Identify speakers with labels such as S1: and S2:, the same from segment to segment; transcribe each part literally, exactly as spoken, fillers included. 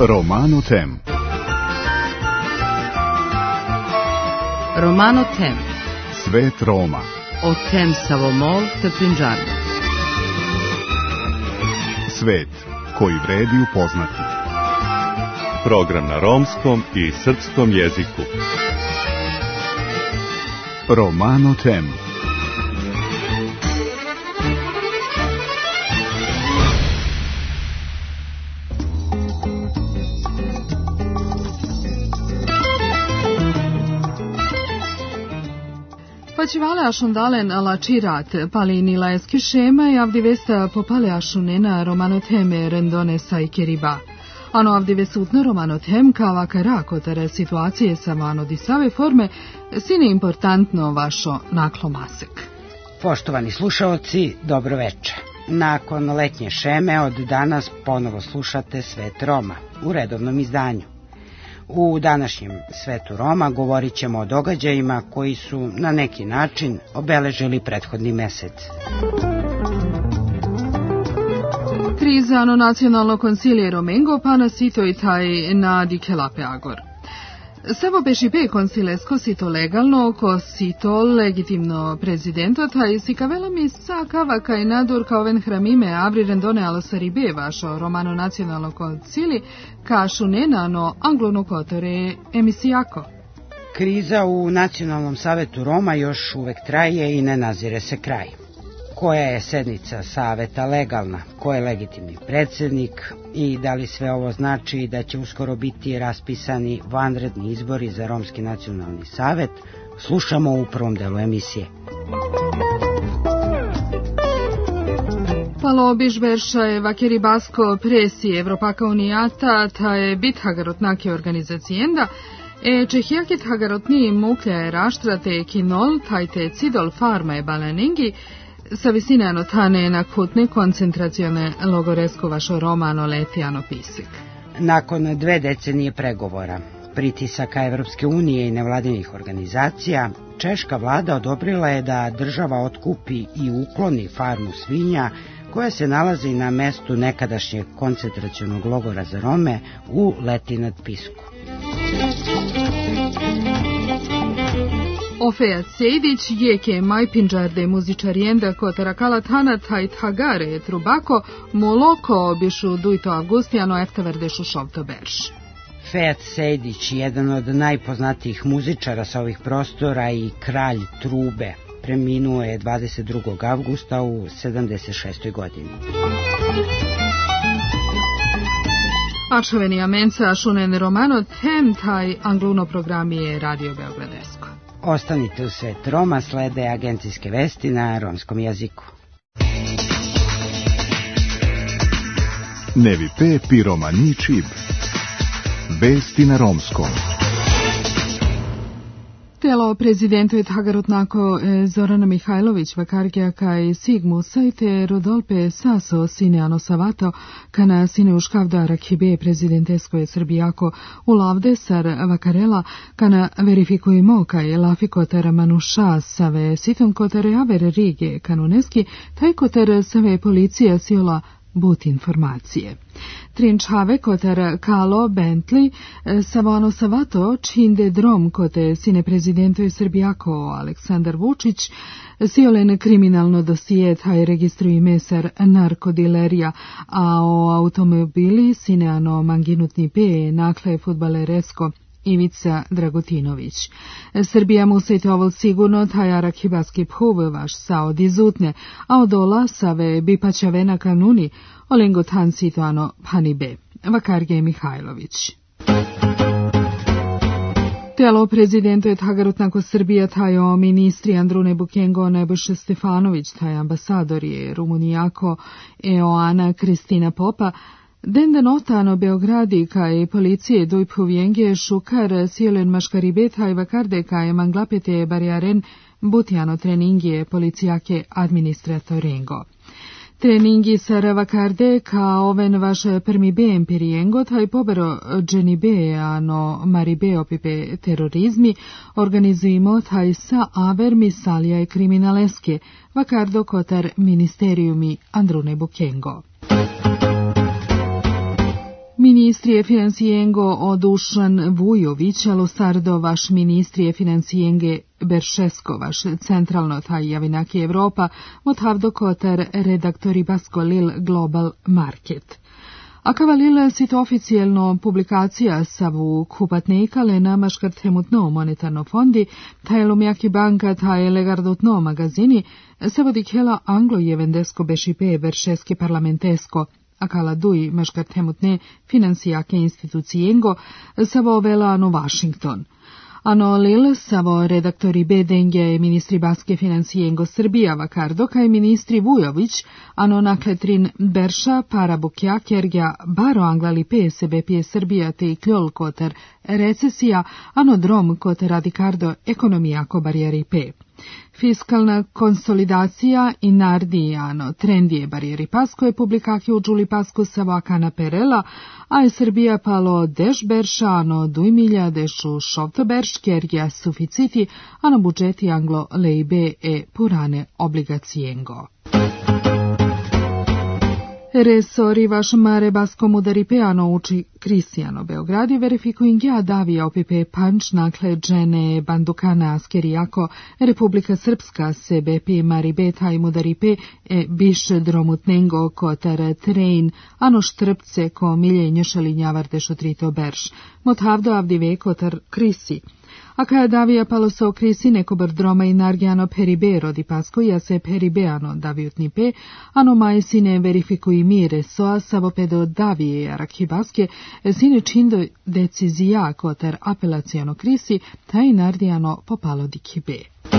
S1: Romano Tem.
S2: Romano Tem.
S1: Svet Roma.
S2: O Tem Savomol te Punjabi.
S1: Svet koji vredi upoznati.
S3: Program na romskom i srpskom jeziku.
S1: Romano Tem.
S4: Pacivaleašun dalen ala čirat, pali nilaeski šema i avdivesta popaleašunena Romano Teme rendone sajkeriba. Ano avdivesutna Romano Tem kava karakotare situacije samano disave forme sine importantno vašo naklomasek.
S5: Poštovani slušaoci, dobro veče. Nakon letnje šeme od danas ponovo slušate Svet Roma u redovnom izdanju. U današnjem Svetu Roma govorit ćemo o događajima koji su na neki način obeležili prethodni mesec.
S4: Krizano nacionalno konsilije Romengo pana sito i taj na dikelape agor. Savo bešipe konsilesko sito legalno, ko sito legitimno prezidento, taj si kavela mi sa kava kaj nadur kao ven hramime avri rendone alosaribe vašo romano nacionalno koncili, kašu nenano anglono kotore emisijako.
S5: Kriza u Nacionalnom savetu Roma još uvek traje i ne nazire se kraj. Koja je sednica saveta legalna, ko je legitimni predsjednik i da li sve ovo znači da će uskoro biti raspisani vanredni izbori za Romski nacionalni savet, slušamo u prvom delu emisije.
S4: Palo bižberša je vakeribasko presi Evropaka unijata, ta je bithagarotnake organizacijenda, e čehijakit hagarotni muklja je raštrate kinol, tajte cidol farma je balaningi, sa visine anotane na kutne koncentracione logoresko vašo romano letijano pisik.
S5: Nakon dve decenije pregovora, pritisaka Evropske unije i nevladinih organizacija, češka vlada odobrila je da država otkupi i ukloni farmu svinja koja se nalazi na mestu nekadašnjeg koncentracionog logora za Rome u Leti nad Pisku.
S4: Ofeat Sejdić je ke majpinđarde muzičarijenda kotara kalatana taj thagare trubako moloko bišu dujto avgustijano eftaverdešu šovto berš.
S5: Feat Sejdić, jedan od najpoznatijih muzičara sa ovih prostora i kralj trube, preminuo je dvadeset drugog avgusta u sedamdeset šestoj godini.
S4: Ačoveni amenca šunen Romano Tem taj angluno programi je Radio Beogradesko.
S5: Ostanite u Svet Roma, slede agencijske vesti na romskom jeziku.
S1: Nevi pe pi romani čib. Vesti na romskom.
S4: Telo prezidentuje Hagarotnako Zorana Mihajlović vakargija kaj Sigmu sajte Rodolpe Saso sineano savato kana sine uškavda rakhibe prezidenteskoje Srbijako u lavdesar vakarela kana verifikujemo kaj lafikotar manuša save siton kotar aver rige kanuneski taj kotar save policija siola but informacije. Trinčave kotar Kalo Bentley savano savato činde drom kote sine prezidentuje Srbijako Aleksandar Vučić siolen kriminalno dosije taj registruje mesar narkodilerija, a o automobili sineano manginutni pe nakle futbaleresko Ivica Dragutinović. Srbija musite ovo sigurno taj arakibaski phuv vaš sao dizutne, a od ola save bipaćave na kanuni olengotan situano panibe. Vakarge Mihajlović. Telo prezidento je Hagarotnako Srbija tajo ministri Andrune Bukengo Nebojša Stefanović taj ambasador je Rumunijako Eoana Kristina Popa Dende notano Beogradi kaj policije duj povjenge šukar sjelen maškaribe taj vakarde kaj manglapete barjaren butjano treningije policijake administratorengo. Treningi sar vakarde ka oven vaš permibe empirijengo taj pobero dženibe ano maribe opipe terorizmi organizujemo taj sa aver misalija i kriminaleske vakardo kotar ministerijumi Andrune Bukengo. ministrije financijengo o Dušan Vujović, Lostardo vaš ministrije financijenge Beršesko, vaš centralno taj javinaki Evropa, motavdo kotar redaktori Baskolil Global Market. A kavalil sit oficijelno publikacija savu kupatnika na maškartemutno monetarno fondi, taj lumjaki banka taj legardutno magazini, savodi kjela anglo-jevendesko bešipe Beršeske parlamentesko, a kala duj maškartemutne finansijake institucijengo, savo velano Washington. Ano lil savo redaktori bedenge ministri baske finansijengo Srbija vakardo kaj ministri Vujović, ano nakletrin Berša para bukja kergja baro anglali pe sebe pije Srbija te i kljol koter recesija, ano drom koter radikardo ekonomijako barijeri pe. Fiskalna konsolidacija i nardijano trendije barijeri pasko je publikaki u džuli pasku savakana perela, a je Srbija palo deš berša, ano duj milja dešu šovto berš, kergja suficiti, ano budžeti anglo leibe e purane obligacijengo. Resori vaš mare baskom udari peano uči Kristijano Beogradi verifikuingja davija opipe panč nakle džene bandukana askerijako Republika Srpska sebe pi maribe taj mudaripe e biš dromutnengo kotar trein ano štrpce ko milje njošalinjavar dešo trito berš. Motavdo avdive kotar Krisi. A kada davija palo se o krisi neko brdroma i nargiano peribe rodi pasko, ja se peribeano davijutni pe, ano maje sine verifikui mire soa savo pedo davije arakibaske, sine čindo decizija kotar apelacijono krisi, taj nardiano popalo di kibe.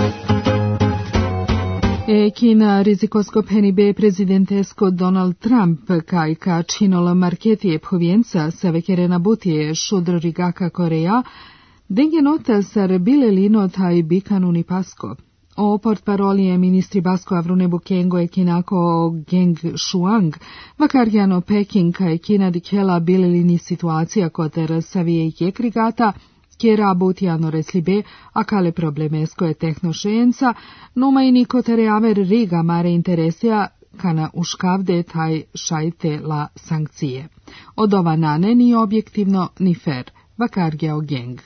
S4: E Kina rizikosko penibe prezidentesko Donald Trump kaj ka činolo marketije phovijenca savekerena butije šudro rigaka Koreja, Denge nota sar bile lino taj bikan unipasko. O portparolije ministri Basko Avrune Bukengo e kinako Geng Shuang, vakarjano Peking kaj Kina dikela bile lini situacija koter savije i kekrigata, kjera butijano reslibe, a kale problemesko je tehnošenca, numa i nikotere aver riga mare interesija, kana uškavde taj šajte la sankcije. Od ova nane ni objektivno ni fer, vakarjao Geng.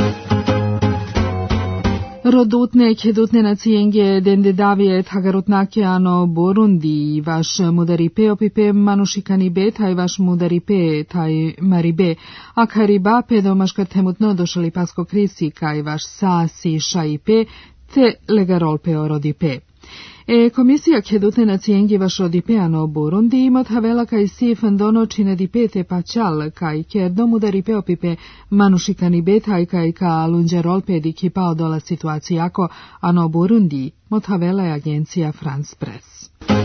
S4: Rodutne kedutne nacijenge dende davije tagarutnake ano Burundi, vaš mudaripe opipe manušikani be, taj vaš mudaripe, taj maribe, a kariba pedomaškartemutno došali pasko krisi, kaj vaš sasi šaipe, te legarolpe orodipe. E komisija kedutne nacijengi vaš rodipeano Burundi imot havela kaj si fandono činedipete pačal kaj kerdom udaripe opipe manušikani betaj kaj ka lunđerolpe di kipao dola situacijako ano Burundi, mot havela je agencija France Press.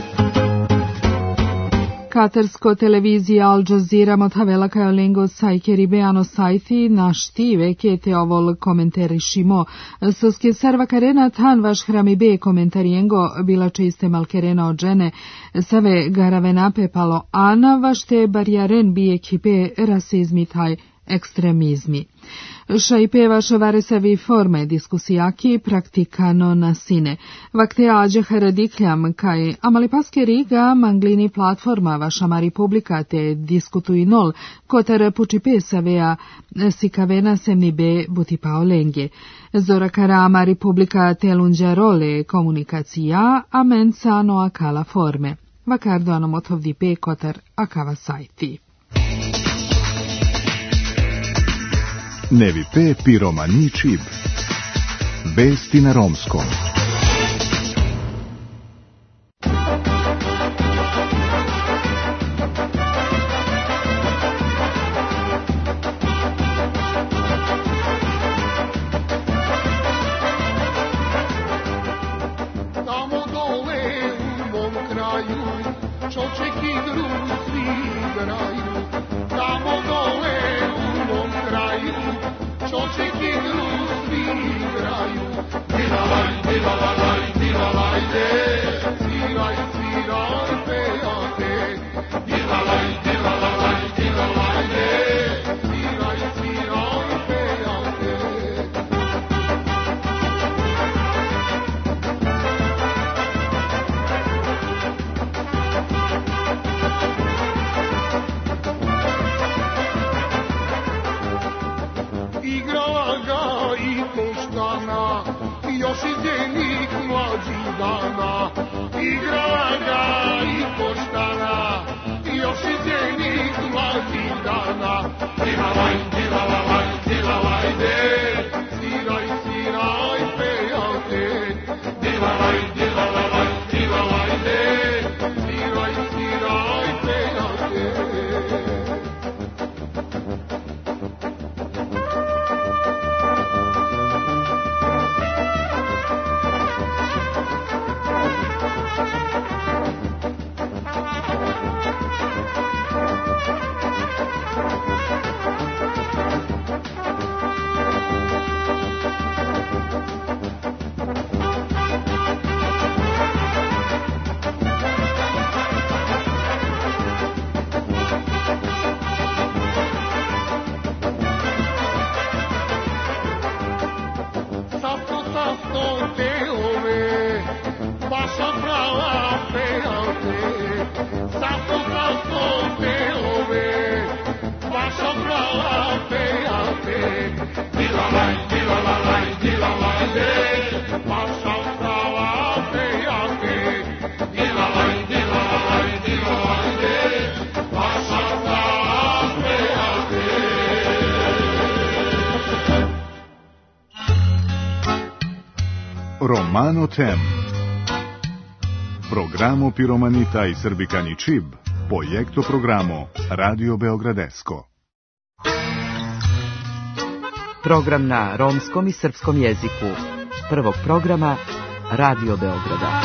S4: Katarsko televizija Al Jazeera motavela kaj olengo sajkeribe ano sajti naštive kete ovol komentarišimo. Soske sarva karena tan vaš hramibe komentarijengo bila čiste malkerena od žene save garavenape palo ana vašte barjaren bije kipe rasizmi taj ekstremizmi. Šajpe vaše varesavi forme diskusijaki praktikano na sine. Vakte ađe haradikljam kaj amalipaske riga manglini platforma vašama republika te diskutuji nol kotar pučipe savea sikavena semnibe butipao lenge. Zora karama republika te lunđarole komunikacija a mensano akala forme. Vakardo anomotovdi pe kotar akava sajti.
S1: Nevi pe piromani čib. Vesti na romskom.
S6: Tamo dole u mom kraju čoček i drug svi igraju. Tamo dole u mom kraju čoček i drug svi igraju. Dilalaj, dilalaj, dilalaj, de, sviraj, sviraj, pejate. Dilalaj, dilalaj, dilalaj, de, sviraj, sviraj, pejate. još izdjenik mlađih dana, igrala ga i koštana, još izdjenik mlađih dana. Dilalaj, dilalaj, dilalajde, sviraj, sviraj, pejate, dilalaj, dilalaj, dilalajde, sviraj, sviraj, pejate.
S1: Romano Tem. Programo Piromanita i Srbikani Čib, projekto programo Radio Beogradesko.
S2: Program na romskom i srpskom jeziku. Prvog programa Radio Beograda.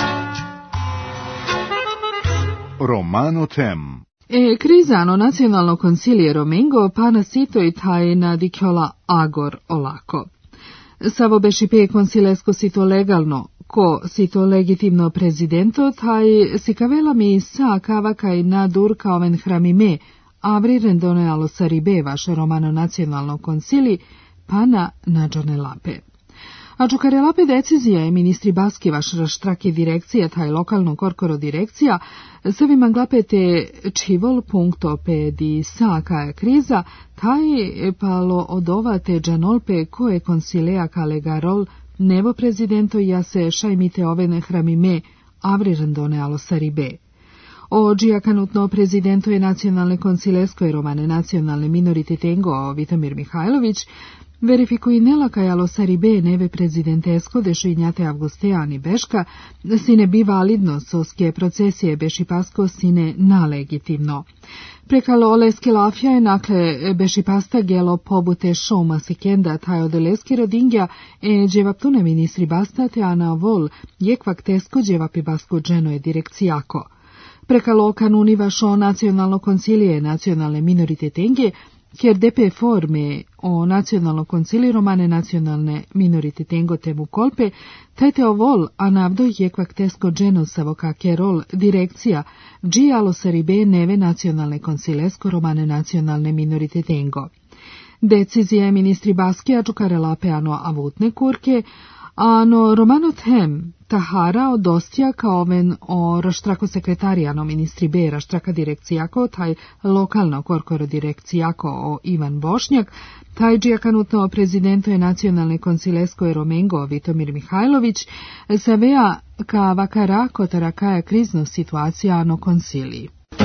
S1: Romano Tem.
S4: E Crisano Nazionalno Consiglio Romengo pana sito i taj na dikjola Agor olako. Savo bešipe konsilesko sito legalno, ko sito legitimno prezidento, taj si kavela mi sa kava kaj na dur kaoven hramime, avri rendone alo saribe vaše romano nacionalno konsili, pana nađone lape. A čukare lape decizija je ministri baski vaš raštraki direkcija, taj lokalno korkoro direkcija, sevi manglapete čivol punkto pe di sa kaja kriza, taj palo odovate džanolpe koje konsilea kalegarol nevo prezidento ja se šajmite ove hramime avri rendone alo saribe. O džijakanutno prezidento je nacionalne konsilesko i romane nacionalne minorititengo Vitomir Mihajlović, verifikui nelakajalo saribe neve prezidentesko dešinjate Avgusteani Beška, sine bi validno soske procesije bešipasko sine nalegitimno. Prekalo oleski lafja je nakle bešipasta gelo pobute šoma sikenda taj odeleski rodingja e dževaptune ministri basta te ana vol jekvak tesko dževapi basko dženo je direkcijako. Prekalo kanuniva šo nacionalno koncilije nacionalne minorititenge, kjer depe forme o nacionalno koncili romane nacionalne minorititengo temu kolpe, tajte ovol anavdo jekvak tesko dženo savokake rol direkcija džijalo saribe neve nacionalne koncilesko romane nacionalne minorititengo. Decizije ministri Baskija čukare lapeano avutne kurke, ano romano tem tahara od dostija kao oven o raštrako sekretarijano ministri B raštraka direkcijako, taj lokalno korkoro direkcijako o Ivan Bošnjak, taj džijakanutno prezidento je nacionalne koncilesko i Romengo Vitomir Mihajlović, savea ka vakara kotarakaja krizno situacija ano konciliji.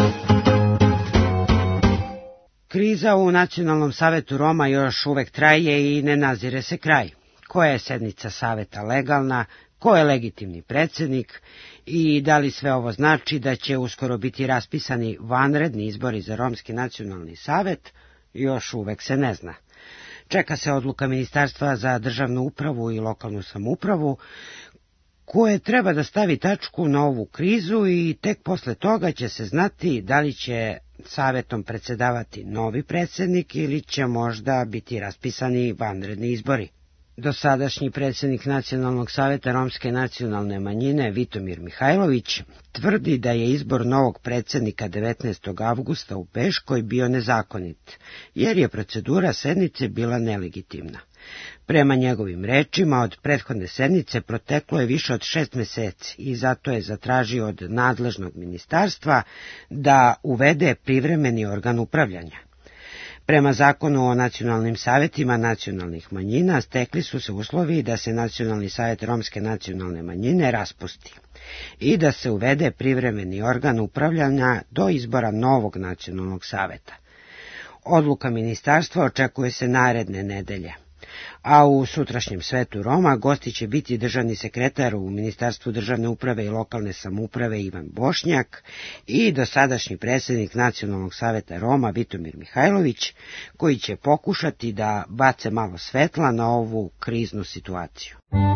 S5: Kriza u Nacionalnom savetu Roma još uvek traje i ne nazire se kraj. Koja je sednica saveta legalna, ko je legitimni predsjednik i da li sve ovo znači da će uskoro biti raspisani vanredni izbori za Romski nacionalni savet, još uvek se ne zna. Čeka se odluka Ministarstva za državnu upravu i lokalnu samoupravu, koje treba da stavi tačku na ovu krizu i tek posle toga će se znati da li će savetom predsjedavati novi predsjednik ili će možda biti raspisani vanredni izbori. Dosadašnji predsjednik Nacionalnog saveta Romske nacionalne manjine Vitomir Mihajlović tvrdi da je izbor novog predsjednika devetnaestog avgusta u Beškoj bio nezakonit, jer je procedura sednice bila nelegitimna. Prema njegovim rečima, od prethodne sednice proteklo je više od šest meseci i zato je zatražio od nadležnog ministarstva da uvede privremeni organ upravljanja. Prema zakonu o nacionalnim savetima nacionalnih manjina stekli su se uslovi da se Nacionalni savet romske nacionalne manjine raspusti i da se uvede privremeni organ upravljanja do izbora novog nacionalnog saveta. Odluka ministarstva očekuje se naredne nedelje, a u sutrašnjem svetu Roma gosti će biti državni sekretar u Ministarstvu državne uprave i lokalne samouprave Ivan Bošnjak i dosadašnji predsjednik Nacionalnog saveta Roma Vitomir Mihajlović, koji će pokušati da bace malo svetla na ovu kriznu situaciju.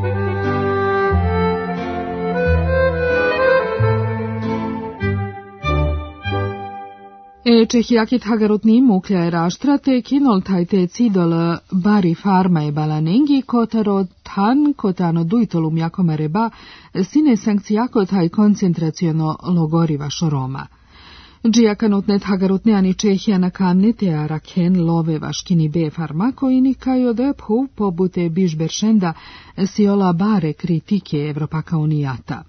S4: E Čehijaki Hagarutni muklja raštrate kinol tajte cidol bari farma e balanengi kotaro tan kotano duitolum jakome reba sine sankcijako taj koncentraciono logoriva šoroma. Džijakanutnet Hagarutne ani Čehija na kamnete a raken love vaškini be farmako i nikaj odephu pobute bižberšenda siola bare kritike Evropaka unijata.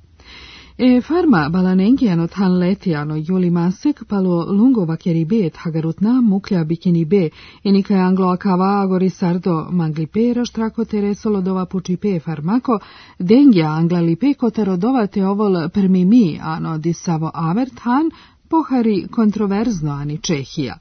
S4: E farma balanengiano tan letiano juli masek palo lungo vakeribe et Hagarutna muklja bikini be e nikaj anglo akava agori sardo manglipe raštrako teresolo dova pučipe farmako dengja anglalipe kotarodova te ovol permimi ano disavo avert han pohari kontroverzno ani Čehija.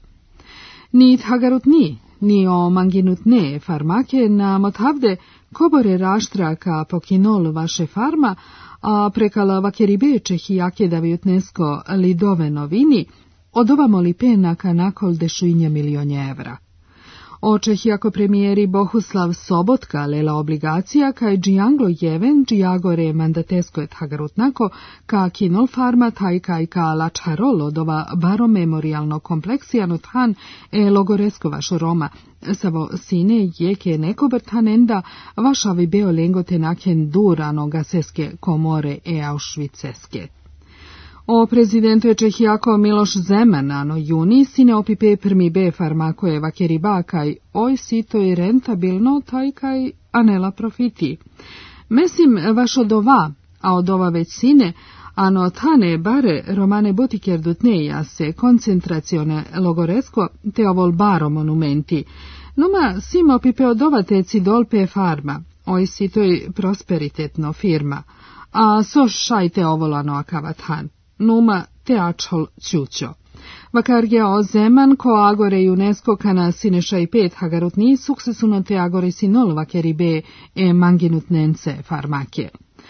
S4: Ni Hagarutni, ni o manginutne farmake na mothavde kobore raštraka pokinol vaše farma, a prekala vakeribe Čehijake davijutnesko lidove novini, odovamo li penaka nakol dešuinja milionje evra. O Čehijako premijeri Bohuslav Sobotka lela obligacija kaj džianglo jeven džiagore mandatesko et Hagarutnako ka kinol farma taj kaj ka lačharol odova baro memorialno kompleksijano than e logoresko vašo Roma, savo sine jeke nekobertanenda vašavi beo lengote naken durano gaseske komore e Auschwitzeske. O prezidentu Čehijako Miloš Zeman ano juni sine opipe prmi be farmako je vakeriba kaj oj sito i rentabilno taj kaj anela profiti. Mesim vaš odova, a odova već sine, ano tane bare romane botiker dutneja se koncentracione logoresko te ovol baro monumenti. Numa sim opipe odova te cidolpe farma, oj sito i prosperitetno firma, a so šajte ovolano akavathan. Numa teačol ćućo. Vakargja o Zeman ko agore UNESCO kana sineša i pet Hagarutni suksesuno te agore sinol vakeribe e manginutnence farmake.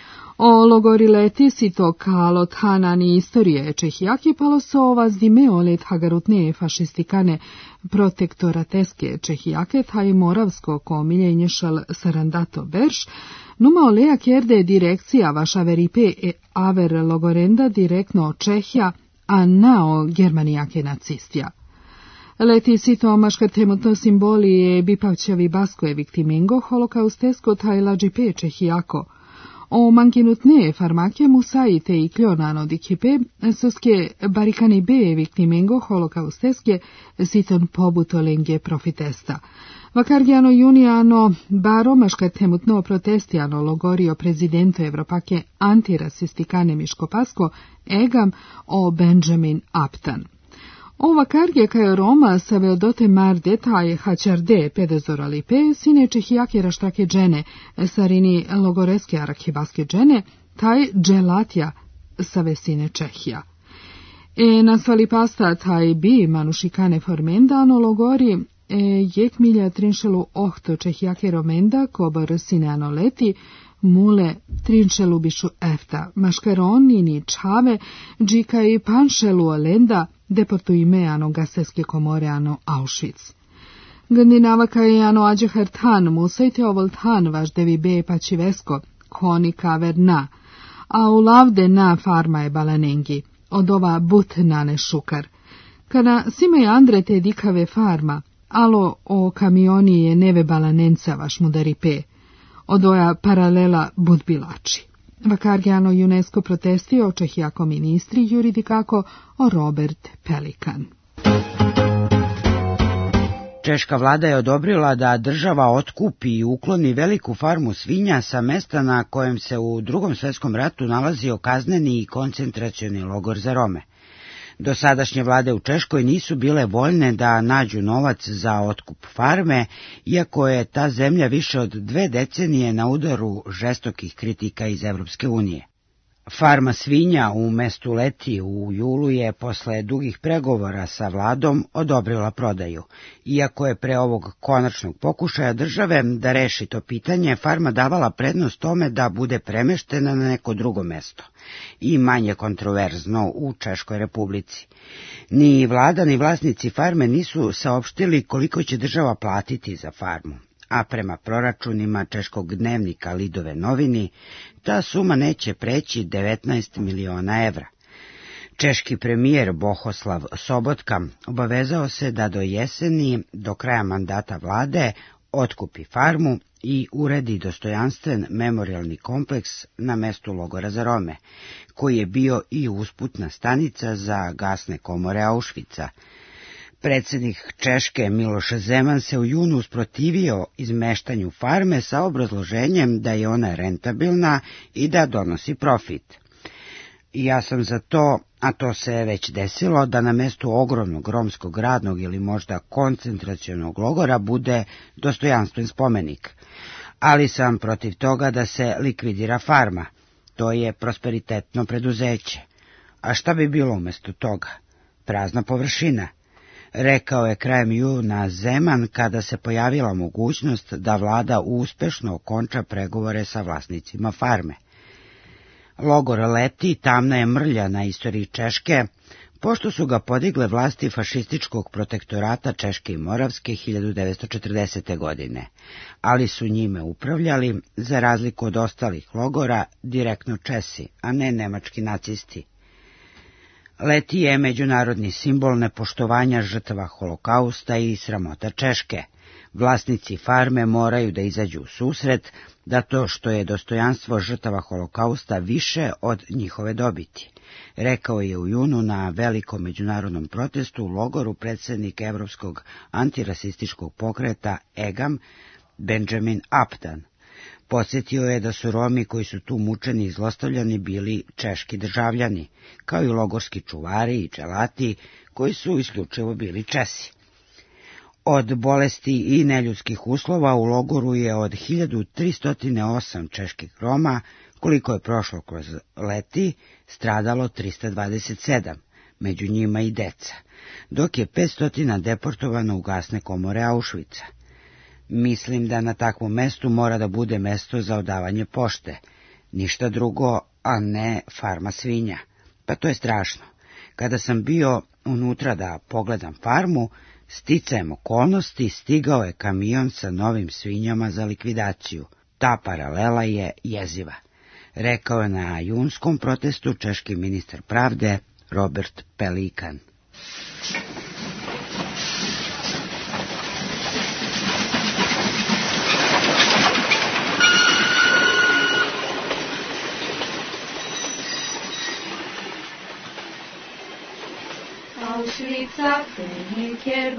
S4: O logori leti si to kalo tanani istorije Čehijaki palo so ovaz dimeo let Hagarutne fašistikane protektorateske Čehijake taj moravsko ko miljenješal sarandato berš, numa olea kjerde direkcija vaša veripe e aver logorenda direktno Čehija, a nao germanijake nacistija. Leti si to maškartemotno simboli e bipavčevi basko e viktimengo holokaustesko taj lađipe Čehijako. O manginutne farmake musajite i kljonano dikipe, soske barikani be viktimengo holokausteske siton pobuto lenge profitesta. Vakargiano juniano baro maškartemutno protestijano logorio prezidento Evropake antirasistikane miškopasko egam o Benjamin Upton. O vakargje kaj Roma save odote mar detaj hačarde pedezoralipe sine Čehijake raštake džene sarini logoreske arakibaske džene taj dželatja save sine Čehija. E nasvali pasta taj bi manušikane formendano logori e jek milja trinšelu ohto Čehijake romenda kobar sine anoleti mule trinšelu bišu efta maškaroni ni čave džika i panšelu olenda deportu ime ano gaseske komore ano Auschwitz. Gandinava kaj ano ađehar tan musajte ovol tan vaš devi be pačivesko koni kaver na, a u lavde na farma je balanengi, od ova but nane šukar. Kada sime andre te dikave farma, alo o kamioni je neve balanenca vaš mudaripe, od oja paralela budbilači. Vakargiano UNESCO protestio Čehijako ministri juridikako o Robert Pelikan.
S5: Češka vlada je odobrila da država otkupi i ukloni veliku farmu svinja sa mesta na kojem se u Drugom svjetskom ratu nalazio kazneni i koncentracioni logor za Rome. Dosadašnje vlade u Češkoj nisu bile voljne da nađu novac za otkup farme, iako je ta zemlja više od dve decenije na udaru žestokih kritika iz Evropske unije. Farma svinja u mestu Leti u julu je posle dugih pregovora sa vladom odobrila prodaju. Iako je pre ovog konačnog pokušaja države da reši to pitanje, farma davala prednost tome da bude premeštena na neko drugo mesto i manje kontroverzno u Češkoj republici. Ni vlada ni vlasnici farme nisu saopštili koliko će država platiti za farmu, a prema proračunima češkog dnevnika Lidove novini, ta suma neće preći devetnaest miliona evra. Češki premijer Bohoslav Sobotka obavezao se da do jeseni, do kraja mandata vlade, otkupi farmu i uredi dostojanstven memorijalni kompleks na mestu logora za Rome, koji je bio i usputna stanica za gasne komore Auschwitza. Predsjednik Češke Miloš Zeman se u junu usprotivio izmeštanju farme sa obrazloženjem da je ona rentabilna i da donosi profit. Ja sam za to, a to se već desilo, da na mestu ogromnog romskog radnog ili možda koncentracionog logora bude dostojanstven spomenik. Ali sam protiv toga da se likvidira farma. To je prosperitetno preduzeće. A šta bi bilo umjesto toga? Prazna površina. Rekao je krajem juna Zeman kada se pojavila mogućnost da vlada uspešno okonča pregovore sa vlasnicima farme. Logor Leti tamna je mrlja na istoriji Češke, pošto su ga podigle vlasti fašističkog protektorata Češke i Moravske hiljadu devetsto četrdesete. godine, ali su njime upravljali, za razliku od ostalih logora, direktno Česi, a ne nemački nacisti. Leti je međunarodni simbol nepoštovanja žrtava holokausta i sramota Češke. Vlasnici farme moraju da izađu u susret, da to što je dostojanstvo žrtava holokausta više od njihove dobiti. Rekao je u junu na velikom međunarodnom protestu u logoru predsjednik Evropskog antirasističkog pokreta E G A M Benjamin Upton. Podsjetio je da su Romi koji su tu mučeni i zlostavljani bili češki državljani, kao i logorski čuvari i čelati koji su isključivo bili Česi. Od bolesti i neljudskih uslova u logoru je od hiljadu tristo osam čeških Roma, koliko je prošlo kroz Leti, stradalo trista dvadeset sedam, među njima i deca, dok je petsto deportovano u gasne komore Auschwitza. Mislim da na takvom mestu mora da bude mesto za odavanje pošte, ništa drugo, a ne farma svinja. Pa to je strašno. Kada sam bio unutra da pogledam farmu, sticajem okolnosti stigao je kamion sa novim svinjama za likvidaciju. Ta paralela je jeziva, rekao je na junskom protestu češki ministar pravde Robert Pelikan.
S7: Auschwitza fenker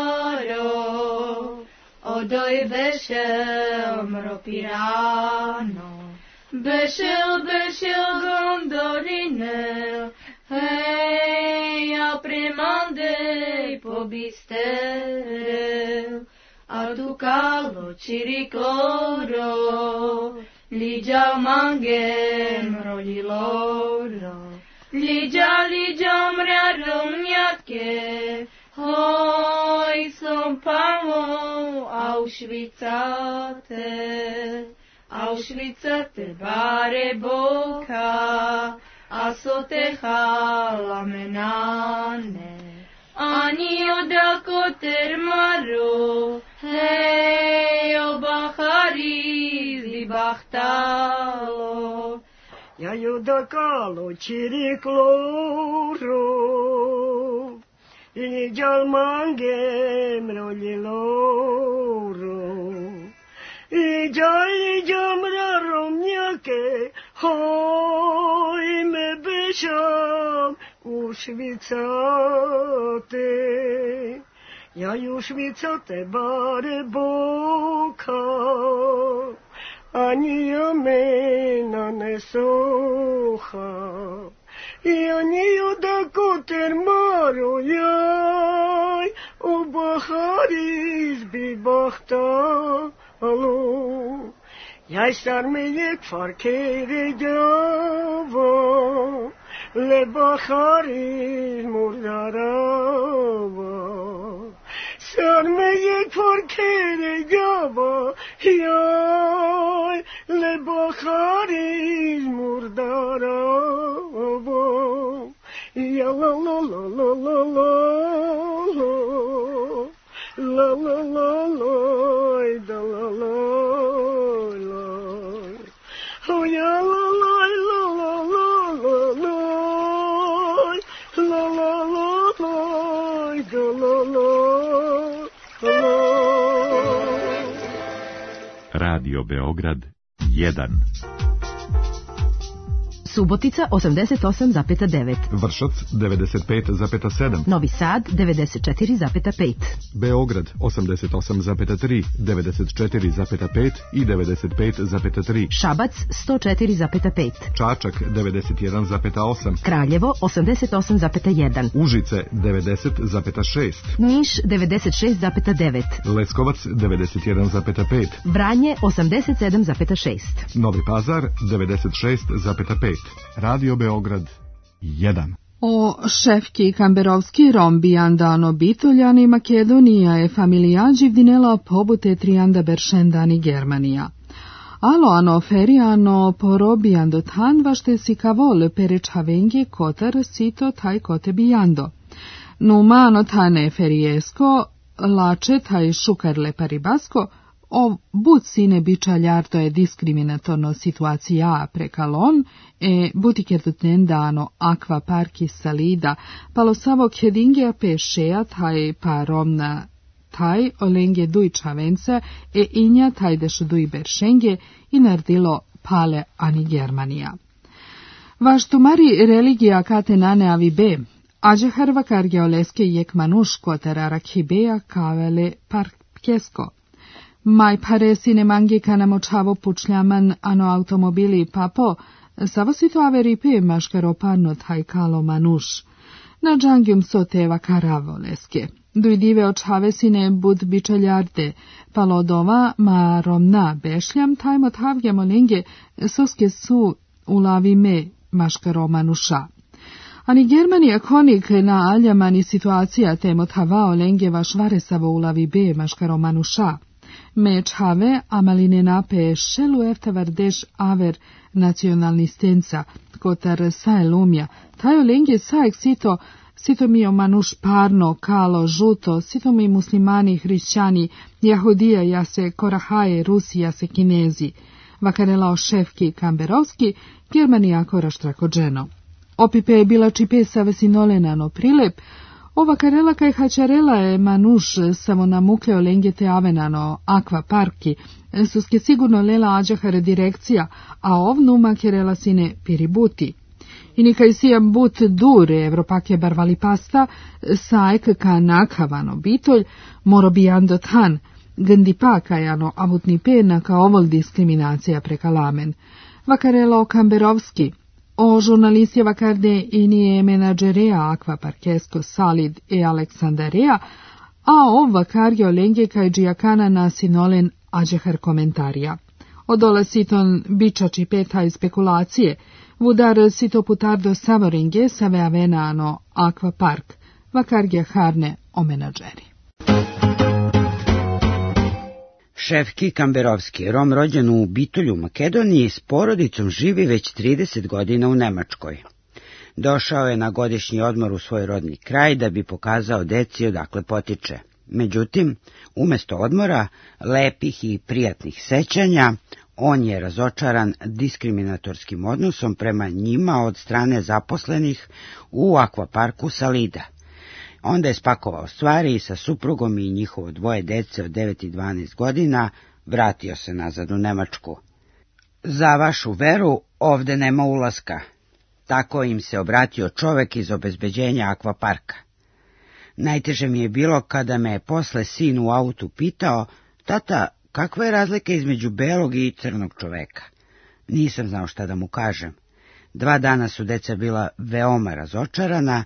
S7: baro, odoj bešel mropirano, bešel, bešel gondolinel, hej, a premandej pobisterel, a tu kalo čirikloro, liđa mangem roliloro. Liđa, liđa mrja romnjake, hoj som pamo Auschwitzate, Auschwitzate bare boka, a so te halamenane. Ani odako termaro, hej obahari zibahtalo.
S8: Ja judakalo čirikloro, i djalmangem roljiloro, i djal i djamra romnjake, hoj me bešam u švicate. Ja ju švicate bare boka, ani amena ne soha, i ani odako ter maro jaj, o baharis bi bakhta alo. Jij star me yek farkere java, le baharis murdarava. Star me yek farkere java, jaj, le baharis murdarava. Ya la la la la la la la la la la da la la la oh ya la la la la la la la la la la da la la la.
S3: Radio Beograd jedan.
S9: Subotica osamdeset osam zarez devet.
S1: Vršac devedeset pet zarez sedam.
S9: Novi Sad devedeset četiri zarez pet.
S1: Beograd osamdeset osam zarez tri, devedeset četiri zarez pet i devedeset pet zarez tri.
S9: Šabac sto četiri zarez pet.
S1: Čačak devedeset jedan zarez osam.
S9: Kraljevo osamdeset osam zarez jedan.
S1: Užice devedeset zarez šest.
S9: Niš devedeset šest zarez devet.
S1: Leskovac devedeset jedan zarez pet.
S9: Vranje osamdeset sedam zarez šest.
S1: Novi Pazar devedeset šest zarez pet. Radio Beograd jedan.
S4: O Šefki Kamberovski rombiandano bituljani Makedonija e familijađi vdinela pobute trianda beršendani Germanija. Alo ano feriano porobiando tan vašte si kavol perečavengi kotar sito taj kote bijando. Numano tane feriesko, lače taj šukarle paribasko, o bud sine bičaljarto je diskriminatorno situacija prekalon e butikerdutnen dano aqua parki salida palosavo kedingea pešea taj paromna taj olenge duj čavence e inja taj deš duj beršenge i nardilo pale ani Germanija. Vaštumari religija kate nane avi be, ađe harva kargeoleske jek manuš kotera rakhibeja kavele parkesko. Maj paresine mangi kanamo čavo pučljaman ano automobili papo, savo si to averipe maškaro panno taj kalo manuš. Na džangjum soteva karavoleske. Dujdive očavesine bud bičaljarte, palodova ma romna bešljam tajmo tavgjamo lenge soske su ulavime maškaro manuša. Ani Germanija konik na aljamani situacija temo tavao lenge vaš varesavo ulavi be maškaro manuša. Me čave amaline nape šelu eftavardež aver nacionalistenca, kotar sae lumja, tajo lenge saek sito, sito mi o manuš parno, kalo, žuto, sito mi muslimani, hrišćani, jahudija, jase korahaje, Rusi, jase kinezi, vakarela o Šefki Kamberovski, Germanija koraštrako dženo. Opipe je bila čipe sa vesinolena prilep, ova karela kaj hačarela je manuš samo namukleo lengete avenano aqua parki, suske sigurno lela ađahare direkcija, a ovnuma kerela sine piributi. I nikaj sijam but dure evropake barvali pasta, saek ka nakavano bitolj, moro bijando tan, gndi kajano avutni pena ka ovol diskriminacija prekalamen. Vakarela o Kamberovski, o žurnalistjeva karde inije menadžerea aqua parkesko salid e Aleksandarea, a ova kargio lenge kaj džijakana na sinolen ađehar komentarija. Odole siton bičači peta i spekulacije, vudar sito putardo savoringe save avenano aqua park, vakargija harne o menadžeri.
S5: Šefki Kamberovski, Rom rođen u Bitolju, Makedoniji, s porodicom živi već trideset godina u Nemačkoj. Došao je na godišnji odmor u svoj rodni kraj da bi pokazao deci odakle potiče. Međutim, umjesto odmora, lepih i prijatnih sećanja, on je razočaran diskriminatorskim odnosom prema njima od strane zaposlenih u akvaparku Salida. Onda je spakovao stvari i sa suprugom i njihovo dvoje dece od devet i dvanaest godina vratio se nazad u Nemačku. Za vašu veru ovde nema ulaska. Tako im se obratio čovek iz obezbeđenja akvaparka. Najteže mi je bilo kada me je posle sin u autu pitao, tata, kakva je razlika između belog i crnog čoveka? Nisam znao šta da mu kažem. Dva dana su deca bila veoma razočarana,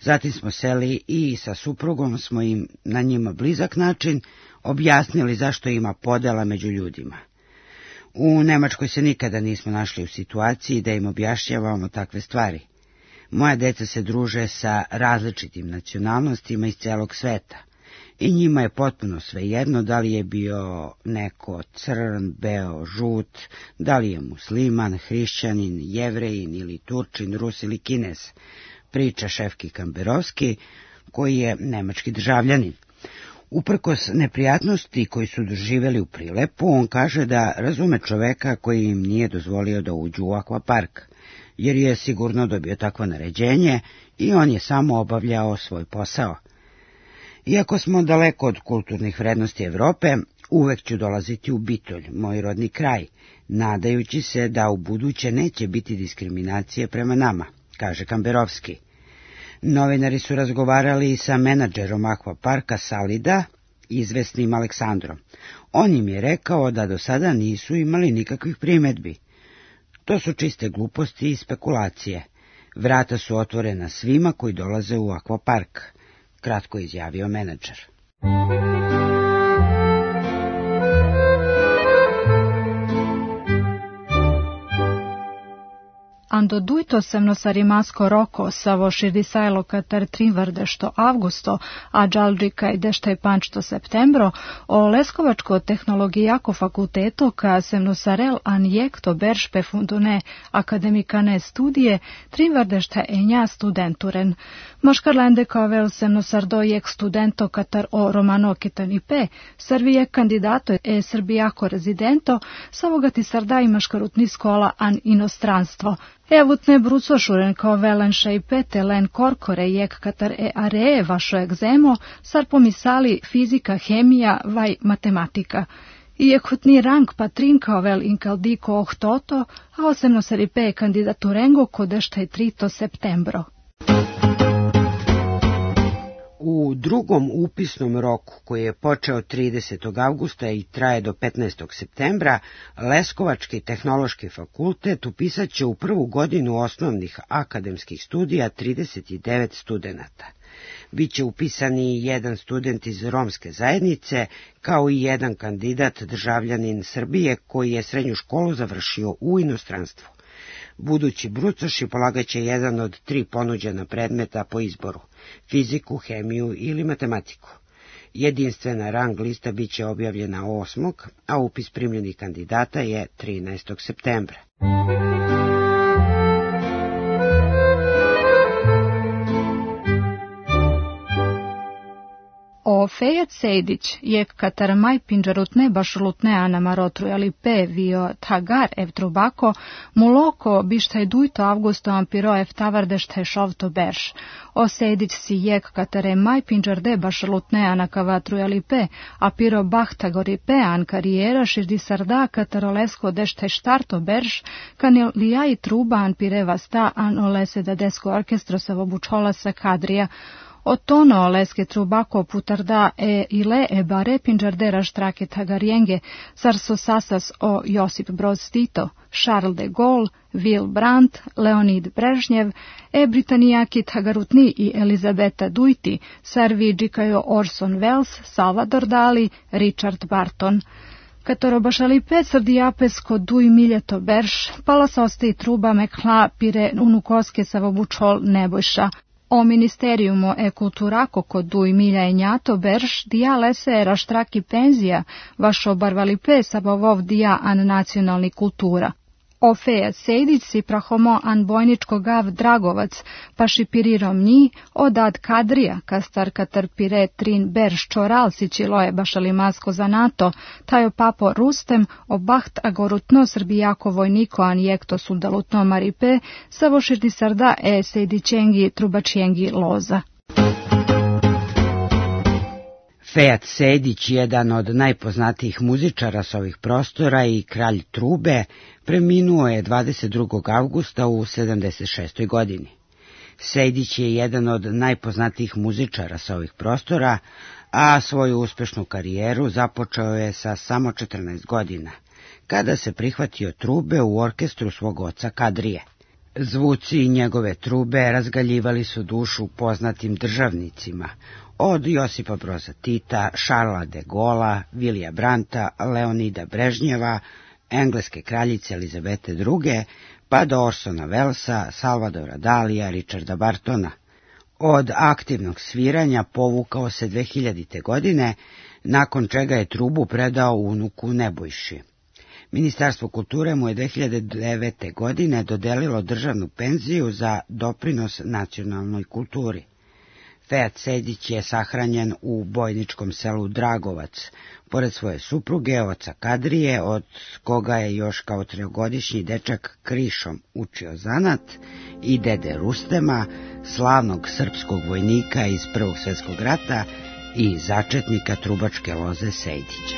S5: Zatim smo seli i sa suprugom smo im na njima blizak način objasnili zašto ima podela među ljudima. U Nemačkoj se nikada nismo našli u situaciji da im objašnjavamo takve stvari. Moja deca se druže sa različitim nacionalnostima iz celog sveta i njima je potpuno svejedno da li je bio neko crn, beo, žut, da li je musliman, hrišćanin, jevrejin ili Turčin, Rus ili Kinez, priča Šefki Kamberovski, koji je nemački državljanin. Uprkos neprijatnosti koji su doživjeli u Prilepu, on kaže da razume čoveka koji im nije dozvolio da uđu u akvapark, jer je sigurno dobio takvo naređenje i on je samo obavljao svoj posao. Iako smo daleko od kulturnih vrednosti Evrope, uvek ću dolaziti u Bitolj, moj rodni kraj, nadajući se da u buduće neće biti diskriminacije prema nama, kaže Kamberovski. Novinari su razgovarali i sa menadžerom akvaparka Salida, izvesnim Aleksandrom. On im je rekao da do sada nisu imali nikakvih primedbi. To su čiste gluposti i spekulacije. Vrata su otvorena svima koji dolaze u akvapark, kratko izjavio menadžer.
S10: Ando duitosem sarimasko roko savo širdisailo katar trinvardešto avgusto, a džaldžika i deštaj pančto septembro, o leskovačko tehnologijako fakulteto ka semnosarel anjekto beršpe fundune akademikane studije trinvardešta enja studenturen. Moškarlende kavel semnosardo jek studento katar o romano kitanipe, servije kandidato e srbijako rezidento, savogati sarda i maškarutni skola an inostranstvo. Evutne brucošuren kao velenša i pete len korkore jek katar e aree vašo egzemo, sar pomisali fizika, hemija, vaj matematika. Iekutni rang patrin kao vel inkaldiko ohtoto, a osemno saripe kandidaturengo kodeštaj trito septembro.
S5: U drugom upisnom roku, koji je počeo tridesetog avgusta i traje do petnaestog septembra, Leskovački tehnološki fakultet upisat će u prvu godinu osnovnih akademskih studija trideset devet studenata. Biće upisani jedan student iz romske zajednice, kao i jedan kandidat državljanin Srbije koji je srednju školu završio u inostranstvu. Budući brucoši polagaće jedan od tri ponuđena predmeta po izboru, fiziku, hemiju ili matematiku. Jedinstvena rang lista biće objavljena osmog, a upis primljenih kandidata je trinaestog septembra.
S10: O Fejat Sejdić, jek katar maj pinđarutne bašulutne anamarotru ali pe vio tagar ev trubako, muloko bištaj dujto avgusto ampiro ev tavardešte šovto berš. O Sejdić si jek katare maj pinđarde bašulutne anakavatru ali pe, apiro bahtagori pe an karijera širdi sarda katarolesko dešte štarto berš, kanil lijaj truba an pireva sta an olese da desko orkestro sa vobučola sa kadrija. O tono leske trubako putarda e ile e bare pinđardera štrake tagarjenge, sarso sasas o Josip Broz Tito, Charles de Gaulle, Will Brandt, Leonid Brežnjev, e britanijaki tagarutni i Elizabeta Dujti, sarvi džikajo Orson Welles, Salvador Dali, Richard Barton. Katoro bašali pet srdijapes ko duj miljeto berš, pala sa ostaji truba mekla pire unukoske sa vobučol nebojša. O ministerijumo e kulturako kod duj milja i njato berš, dija lese era štraki penzija, vašo barvali pe sabavov dija an nacionalni kultura. O Fejat Sejdić si prahomo an bojničko gav Dragovac, pa šipirirom nji, odad kadrija, kastar katar pire trin berš čoral si čiloje bašali masko za NATO, tajo papo Rustem, o baht agorutno srbijako vojniko an jekto sudalutno maripe, savo širdi sarda e Sejdićengi trubačjengi loza.
S5: Fejat Sejdić, jedan od najpoznatijih muzičara s ovih prostora i kralj trube, preminuo je dvadeset drugog avgusta u sedamdeset šestoj godini. Sejdić je jedan od najpoznatijih muzičara s ovih prostora, a svoju uspešnu karijeru započeo je sa samo četrnaest godina, kada se prihvatio trube u orkestru svog oca Kadrije. Zvuci njegove trube razgaljivali su dušu poznatim državnicima, od Josipa Broza Tita, Šarla de Gola, Vilija Branta, Leonida Brežnjeva, engleske kraljice Elizabete druge, pa do Orsona Wellesa, Salvadora Dalija, Richarda Bartona. Od aktivnog sviranja povukao se dve hiljadite. godine, nakon čega je trubu predao unuku Nebojši. Ministarstvo kulture mu je dve hiljade devete. godine dodelilo državnu penziju za doprinos nacionalnoj kulturi. Fejat Sejdić je sahranjen u bojničkom selu Dragovac, pored svoje supruge, oca Kadrije, od koga je još kao trogodišnji dečak krišom učio zanat, i dede Rustema, slavnog srpskog vojnika iz Prvog svjetskog rata i začetnika trubačke loze Sejdića.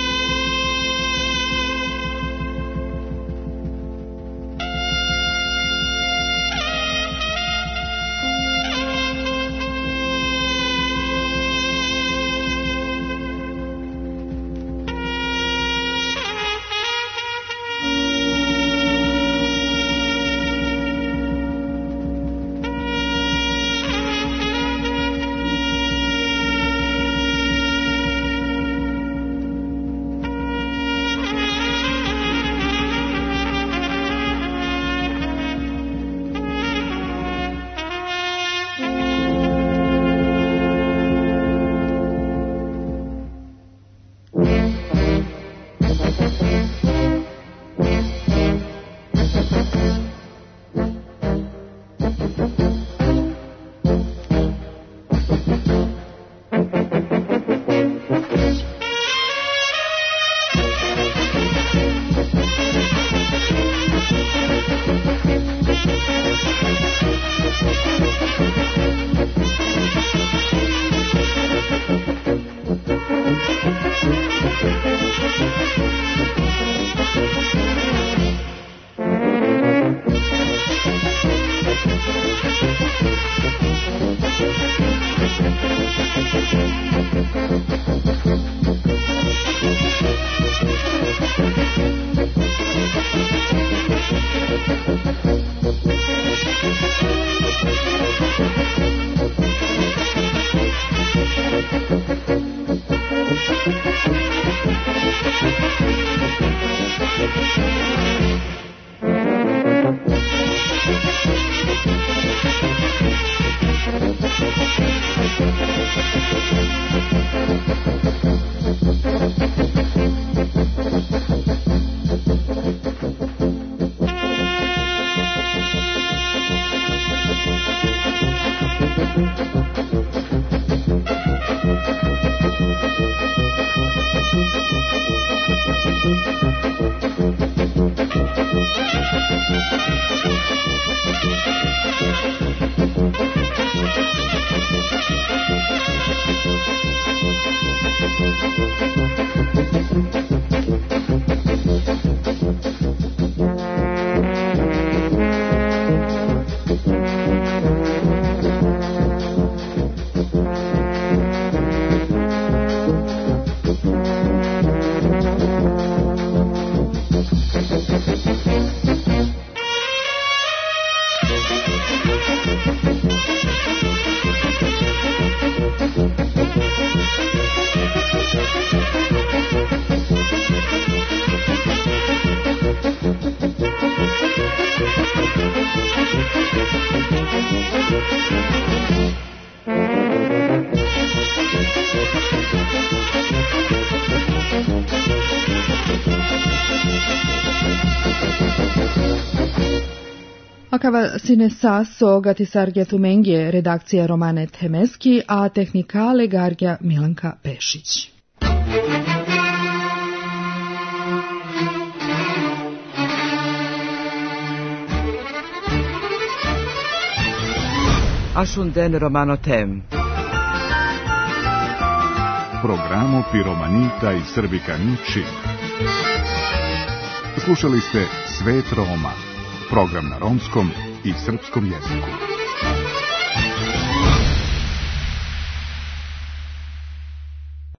S4: Akava sine saso gatisargja tumengje redakcija Romane Temeski, a tehnikale gargja Milanka Pešić.
S2: Ashunden Romano Tem.
S1: Programo Piromanita i Srbikani Čib. Slušali ste Svet Roma, program na romskom i srpskom jeziku.